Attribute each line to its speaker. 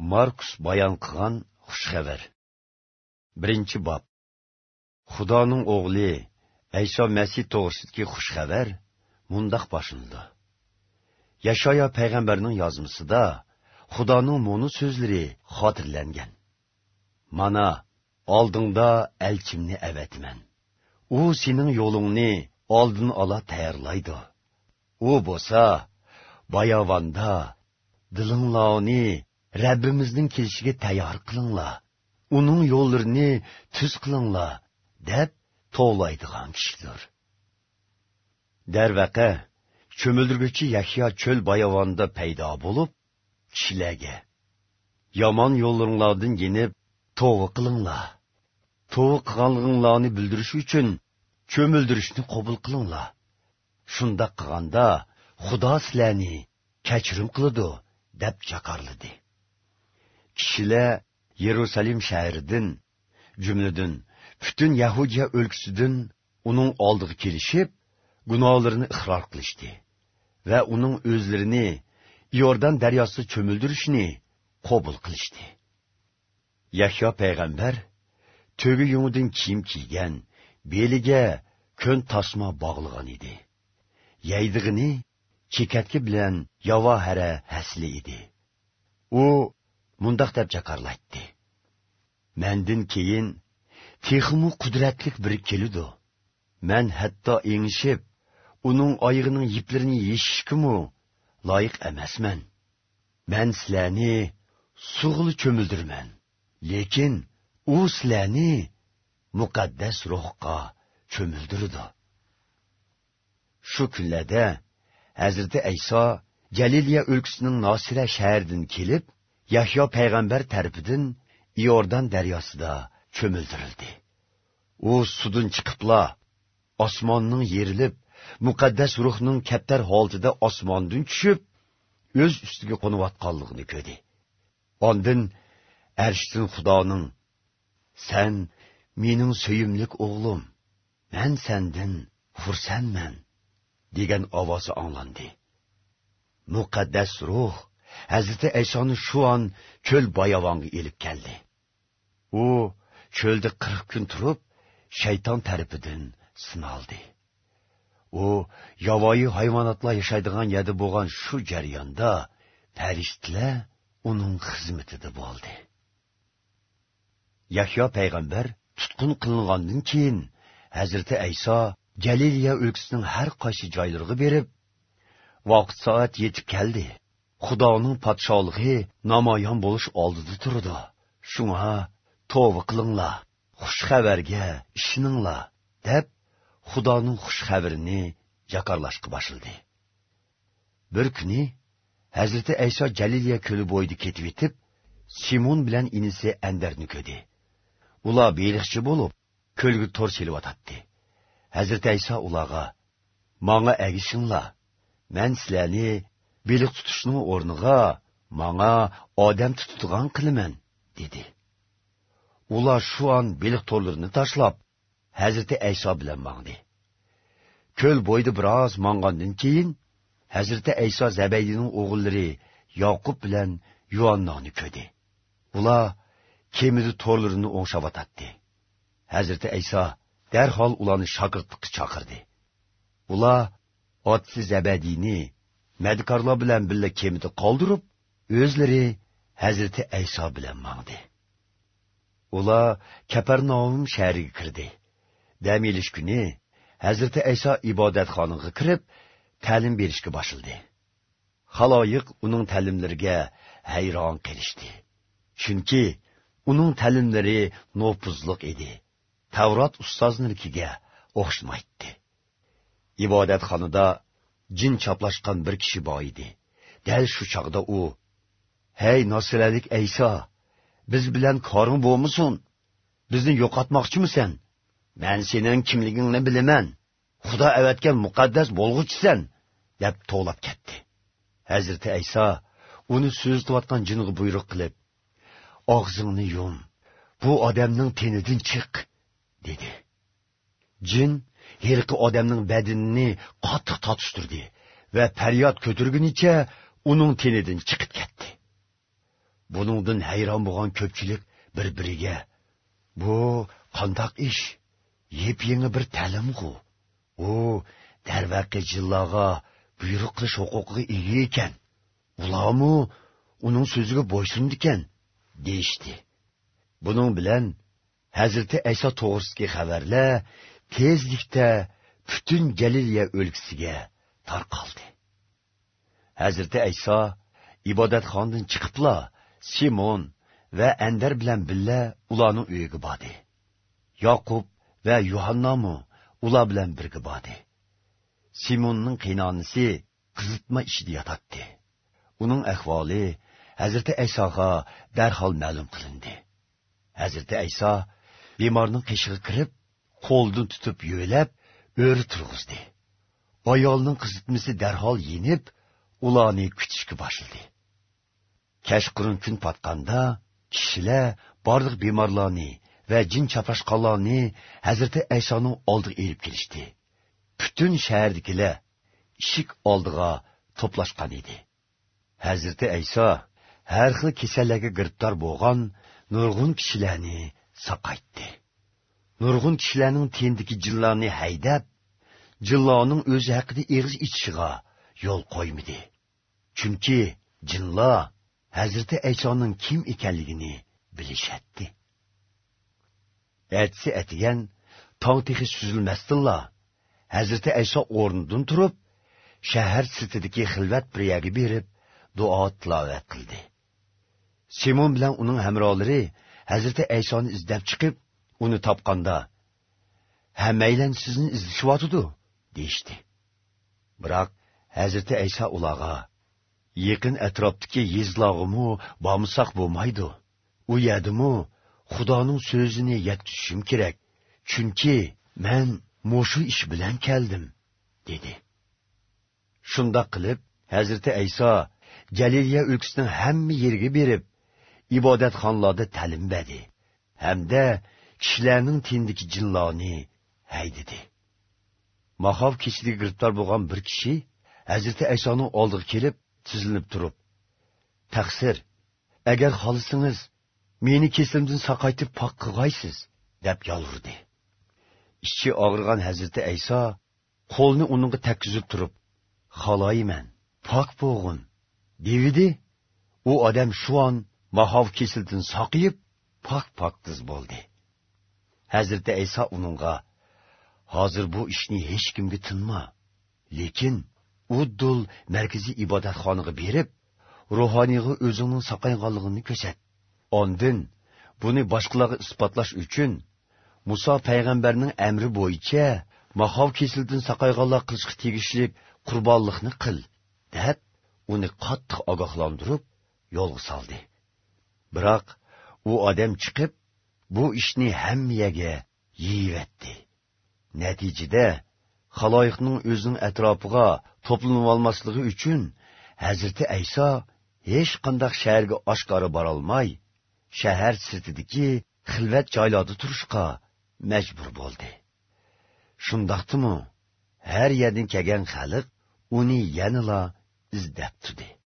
Speaker 1: Markus bayon qilgan xushxabar. 1-bob. Xudoning o'g'li Ayso Masih to'g'risidagi xushxabar mundaq boshlanadi. Yashaya payg'ambarning yozmasida Xudoning mo'nu so'zlari xotirlangan. Mana oldingda elchimni avatman. U sening yo'lingni oldin ola tayyorlaydi. U bo'lsa bayovanda dilinglarni Rabbimizning kelishiga tayyor qilinglar. Uning yo'llarini tuz qilinglar deb to'g'laydigan kishidir. Darvaqa cho'mildirguchi Yahyo cho'l bayovanda paydo bo'lib, kishilarga yomon yo'llaringlardan yenib tavba qilinglar. Tavba qilganliginglarni bildirish uchun cho'mildirishni qabul qilinglar. Shunda qilganda Xudo sizlarni kechirim qiladi deb chaqirladi. Kishilar Yerusalim shahridan, jumladan butun Yahudiya o'lkasidan uning oldiga kelishib, gunohlarini iqror qilishdi va uning o'zlarini Yordan daryosida cho'mildirishni qabul qilishdi. Yahyo payg'ambar to'gi yungidan kiyim kiygan, beliga ko'n tasma bog'lagan edi. Yaydig'ini chekatki bilan yavohara hasli edi. U mundaq deb chaqirlatdi. Mendan keyin texmu qudratlik biri keludi. Men hatto engishib, uning oyog'ining yiplarini yeshishkimu loyiq emasman. Men sizlarni suvli cho'mildirman, lekin u sizlarni muqaddas ruhga cho'mildirdi. Shu kunlarda Hazrati Ayso Galiliya o'lkasining Nosira shahridan kelib, Yahyo payg'ambar tarafidan Yordan daryosida cho'mildirildi. U suvdan chiqibla osmonning yerilib, muqaddas ruhning kaptar holatida osmondan tushib, o'z ustiga qo'nayotganligini ko'rdi. Ondan arshdan Xudoning "Sen mening suyimlik o'g'lim, men sendan xursandman" degan ovozi anglandi. Muqaddas ruh Hazrati Aysoni shu on cho'l bayovonga elib keldi. U cho'lda 40 kun turib, shayton tarafidan sinaldi. U yovvoyi hayvonotlar yashaydigan yerda bo'lgan shu jarayonda farishtalar uning xizmatida bo'ldi. Yahyo payg'ambar tutqun qilingandan keyin Hazrati Ayso Galiliya o'lkasining har qaysi joylariga berib, vaqt soat yetib keldi. Xudoning podshohligi namoyon bo'lish oldida turdi. Shunga tavba qilinglar, xush xabarga ishoninglar deb Xudoning xush xabarini jakarlashga boshladi. Bir kuni Hazrati Ayso Galiliya ko'li bo'yida ketib yetib, Simon bilan inisi Andarni ko'rdi. Ular beliqchi bo'lib, ko'lga to'r selib-atdi. Hazrati Ayso ularga: "Menga agishinglar. Men sizlarni beliq tutishning o'rniga menga odam tutadigan qilaman" dedi. Ular shu an beliq to'rlarini tashlab Hazrati Ayso bilan mangdi. Ko'l bo'yida biroz mangandan keyin Hazrati Ayso Zabaydining o'g'illari Yoqub bilan Yuhannani ko'rdi. Ular kemida to'rlarini o'ngshab-atdi. Hazrati Ayso darhol ularni shogirdlikka chaqirdi. Ular otasi Zabaydini madkorlar bilan birga kemida qoldirib, o'zlari Hazrati Ayso bilan mangdi. Ular Kapernaum shahriga kirdi. Dam olish kuni Hazrati Ayso ibodatxonaga kirib, ta'lim berishga boshladi. Xaloyiq uning ta'limlariga hayron qolishdi. Chunki uning ta'limlari nopuzliq edi. Tavrot ustozinikiga o'xshamaydi. Ibodatxonada jin chaplashgan bir kishi bor edi. Dal shu chog'da u: "Hey Nosiralik Ayso, biz bilan koring bo'lmasin? Bizni yo'qotmoqchimisan? Men sening kimligingni bilaman. Xudo avatgan muqaddas bo'lg'uchisan" deb to'lab ketdi. Hazrati Ayso uni so'zlayotgan jinga buyruq qilib: "Og'zingni yum. Bu odamning tenidan chiq" dedi. Jin yilqi odamning badanini qattiq tortishtirdi va faryod ko'targunicha uning tenidan chiqib ketdi. Buningdan hayron bo'lgan ko'pchilik bir-biriga, bu qandoq ish? Yep-yangi bir ta'lim-ku. U darvaqa jilloga buyruq qilish huquqiga ega ekan. Ularmi uning so'ziga bo'ysundi ekan, deyishdi. Buning bilan Hazrati Ayso to'g'risidagi xabarlar tezlikda butun Galiliya o'lkasiga tarqaldi. Hazrati Ayso ibodatxonadan chiqibla Simon va Andar bilan birga ularning uyiga bordi. Yoqub va Yuhannami ular bilan birga bordi. Simonning qiynonisi qizitma ishida yotadi. Uning ahvoli Hazrati Aysoga darhol ma'lum qilindi. Hazrati Ayso bemorning qishig'iga kirib, qo'ldan tutib yo'lab, o'ri turg'izdi. Ayolning qizitmasi darhol yenib, ularni kutishga boshladi. Kashqurun kun patqanda kishilar barliq bemorlarni va jin chapashqonlarni Hazrati Aysoning oldiga elib kelishdi. Butun shahardagilar eshik oldiga to'plashgan edi. Hazrati Ayso har xil kasallarga giribdor bo'lgan nurg'un kishilarni saqaytdi. Nurg'un kishilarning tendiki jinlarni haydab, jinlarning o'zi haqida eg'iz ichishiga yo'l qo'ymadi. Chunki jinlar Hazrati Aysoning kim ekanligini bilishadi. Etsi etigan tong texi suzilmasdilla. Hazrati Ayso o'rnidan turib, shahar sirtidagi xilvat bir yerga berib, duo tilovat qildi. Simon bilan uning hamrohlari Hazrati Aysoni izlab chiqib, uni topganda, "Hammaylar sizni izlashyapti" deyishdi. Biroq Hazrati Ayso ularga, "Yaqin atrofdagi yezlog'imi bormasak bo'lmaydi. U yerdimi Xudoning so'zini yetkazishim kerak. Chunki men mushu ish bilan keldim" dedi. Shundoq qilib, Hazrati Ayso Galiliya o'lkasining hamma yeriga berib, ibodatxonlarda ta'lim berdi, hamda kishilarning tindiki jinlarni haydadi. Mahov kishiligiga giribdor bo'lgan bir kishi Hazrati Aysoning oldiga kelib, tizilib turib, "Taqsir, agar xohlasangiz, meni kesimdan saqaytib pok qilg'aysiz" deb yolvurdi. Ichi og'rigan Hazrati Ayso qo'lni uningga takkizib turib, "Xohlayman, pok bo'g'in" dedi. U odam shu on mahov kesildan saqayib, pok-poktiz bo'ldi. Hazrati Ayso uningga, "Hozir bu ishni hech kimga tinma, lekin uddul markaziy ibodatxonaga berib, ruhoniyga o'zingning saqayganligini ko'rsat. Ondan buni boshqalarga isbotlash uchun Musa payg'ambarning amri bo'yicha mahov kesildan saqayganlar qilishga tegishli qurbonlikni qil" deb uni qattiq ogohlantirib yo'lga soldi. Biroq u odam chiqib, bu ishni hammaga yeyivetdi. Natijada xaloyiqning o'zining atrofiga to'planib olmasligi uchun Hazrati Ayso hech qanday shaharga oshkora bora olmay, shahar sirtidagi xilvat joylarda turishga majbur bo'ldi. Shundaqdimi, har yerdan kelgan xalq uni yanala izlab turdi.